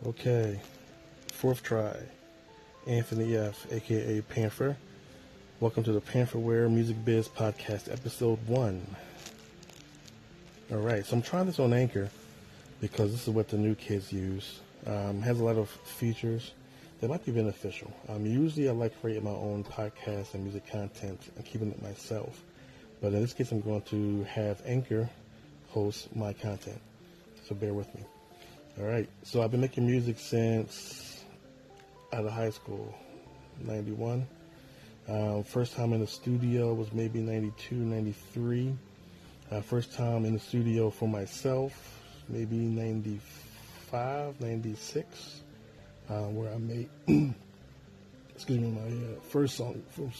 Okay, fourth try. Anthony F., aka Panther. Welcome to the Pantherware Music Biz Podcast, Episode 1. Alright, so I'm trying this on Anchor because this is what the new kids use. Has a lot of features that might be beneficial. Usually I like creating my own podcast and music content and keeping it myself. But in this case, I'm going to have Anchor host my content. So bear with me. Alright, so I've been making music since out of high school, 91. First time in the studio was maybe 92, 93. First time in the studio for myself, maybe 95, 96, where I made, excuse me, my first song from,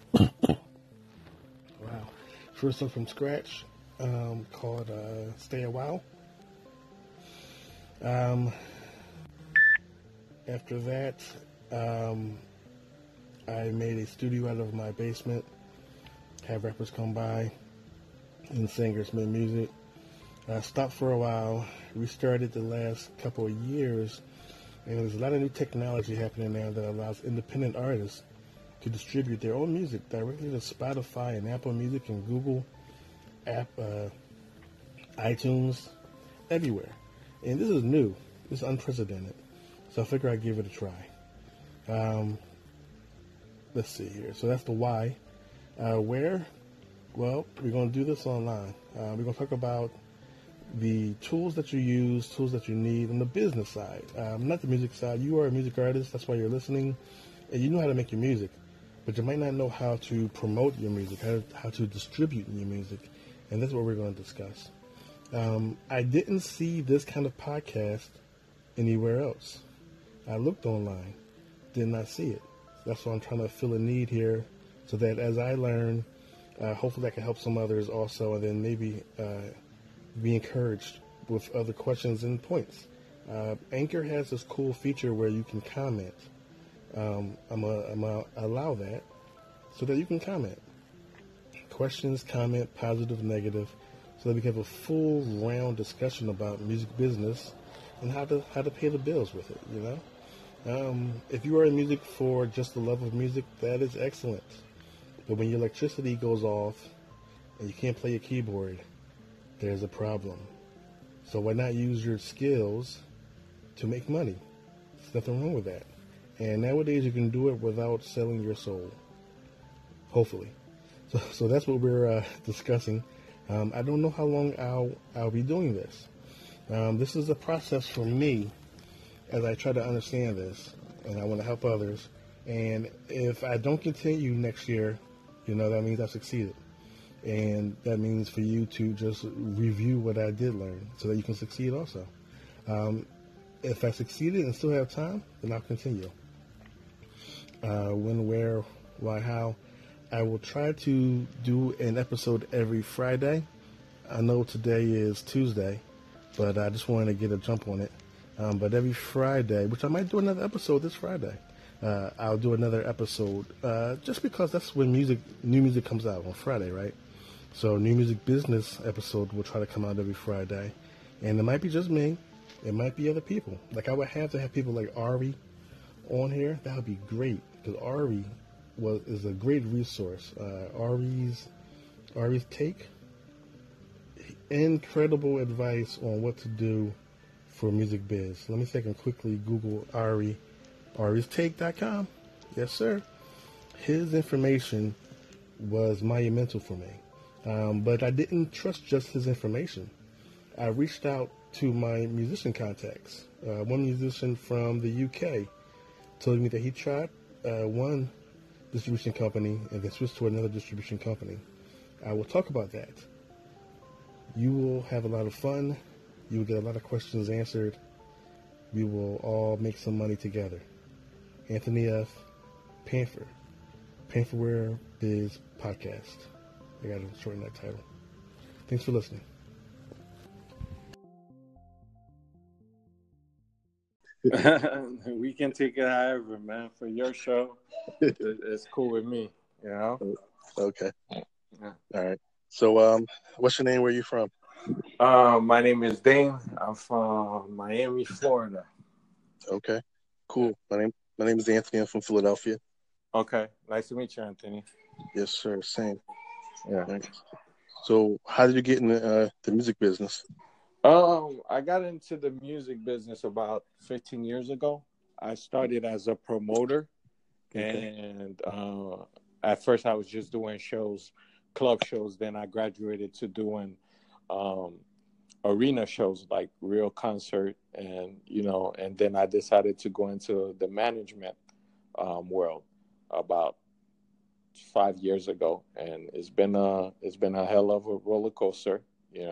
first song from scratch, called Stay a While. After that, I made a studio out of my basement, had rappers come by and singers make music. I stopped for a while, restarted the last couple of years, and there's a lot of new technology happening now that allows independent artists to distribute their own music directly to Spotify and Apple Music and Google app, iTunes, everywhere. And this is new. This is unprecedented. So I figure I'd give it a try. Let's see here. So that's the why. Where? Well, we're going to do this online. We're going to talk about the tools that you use, tools that you need on the business side. Not the music side. You are a music artist. That's why you're listening. And you know how to make your music. But you might not know how to promote your music, how to distribute your music. And that's what we're going to discuss. I didn't see this kind of podcast anywhere else. I looked online, did not see it. That's why I'm trying to fill a need here so that as I learn, hopefully I can help some others also, and then maybe be encouraged with other questions and points. Anchor has this cool feature where you can comment. I'm gonna allow that so that you can comment. Questions, comment, positive, negative, so that we can have a full round discussion about music business and how to pay the bills with it, you know? If you are in music for just the love of music, that is excellent. But when your electricity goes off and you can't play your keyboard, there's a problem. So why not use your skills to make money? There's nothing wrong with that. And nowadays you can do it without selling your soul. Hopefully. So that's what we're discussing. I don't know how long I'll be doing this. This is a process for me as I try to understand this, and I want to help others. And if I don't continue next year, you know, that means I succeeded. And that means for you to just review what I did learn so that you can succeed also. If I succeeded and still have time, then I'll continue. When, where, why, how. I will try to do an episode every Friday. I know today is Tuesday, but I just wanted to get a jump on it. But every Friday, which I might do another episode this Friday, I'll do another episode just because that's when new music comes out on Friday, right? So new music business episode will try to come out every Friday. And it might be just me. It might be other people. Like I would have to have people like Ari on here. That would be great because Ari is a great resource. Ari's take, incredible advice on what to do for music biz. Let me see if I can quickly Google Ari, aristake.com. Yes, sir. His information was monumental for me. But I didn't trust just his information. I reached out to my musician contacts. One musician from the UK told me that he tried one distribution company and then switched to another distribution company. I will talk about that. You will have a lot of fun. You will get a lot of questions answered. We will all make some money together. Anthony F. Panther. Pantherware Biz Podcast. I got to shorten that title. Thanks for listening. We can take it however, man. For your show, it's cool with me, you know? Okay. Yeah. All right. So, what's your name? Where are you from? My name is Dane. I'm from Miami, Florida. Okay, cool. My name is Anthony. I'm from Philadelphia. Okay, nice to meet you, Anthony. Yes, sir. Same. Yeah. Right. So, how did you get in the music business? I got into the music business about 15 years ago. I started as a promoter, Okay. and at first I was just doing shows, club shows. Then I graduated to doing um, arena shows, like real concert, and and then I decided to go into the management world about 5 years ago, and it's been a hell of a roller coaster.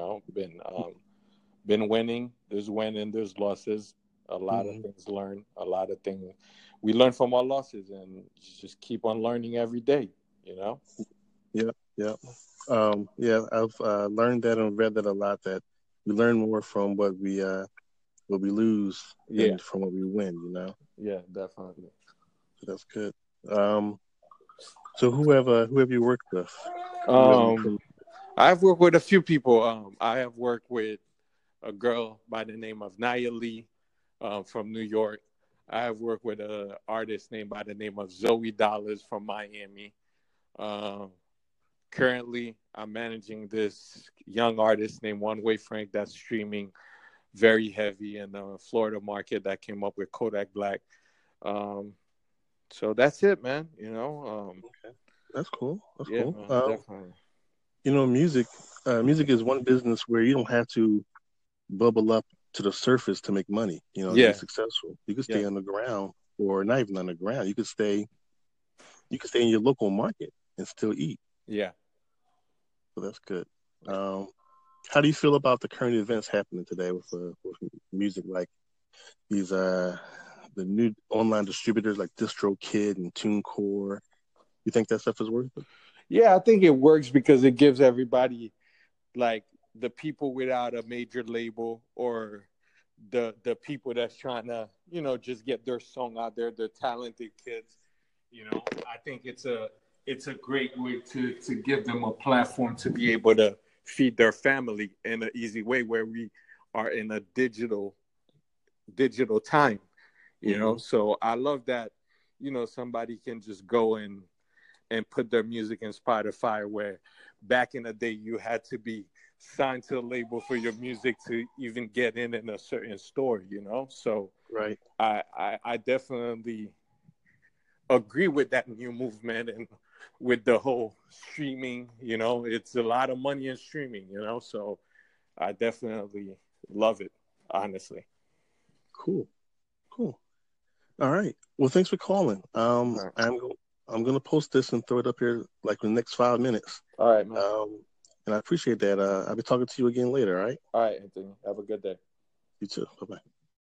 Been winning. There's winning. There's losses. A lot of Hmm. things learned. A lot of things we learn from our losses, and just keep on learning every day. You know. Yeah, yeah. Yeah, I've learned that and read that a lot. That we learn more from what we lose Yeah. than from what we win. Yeah. Definitely. So that's good. Um, so who have you worked with? Who have you Um, promoted? I've worked with a few people. I have worked with a girl by the name of Nia Lee, from New York. I have worked with an artist named by the name of Zoe Dollars from Miami. Um, Currently, I'm managing this young artist named One Way Frank that's streaming very heavy in the Florida market that came up with Kodak Black. Um, so that's it, man. That's cool. That's Yeah, cool. man, definitely. Music, music is one business where you don't have to bubble up to the surface to make money, to be Yeah, successful. You could yeah, stay underground or not even underground. You could stay in your local market and still eat. yeah. So that's good. Um, how do you feel about the current events happening today with music like these the new online distributors like DistroKid and TuneCore? You think that stuff is worth it? Yeah, I think it works because it gives everybody, like, the people without a major label, or the people that's trying to just get their song out there, the talented kids. I think it's a great way to give them a platform to be able to feed their family in an easy way, where we are in a digital time. Hmm. So I love that. Somebody can just go and put their music in Spotify, where back in the day you had to be signed to a label for your music to even get in a certain store. So Right. I definitely agree with that new movement, and with the whole streaming. It's a lot of money in streaming. So I definitely love it, honestly. Cool. Cool. All right. Well, thanks for calling. All right, I'm gonna post this and throw it up here like in the next 5 minutes. all right, man. And I appreciate that. I'll be talking to you again later. All right. All right, Anthony, have a good day. You too. Bye bye.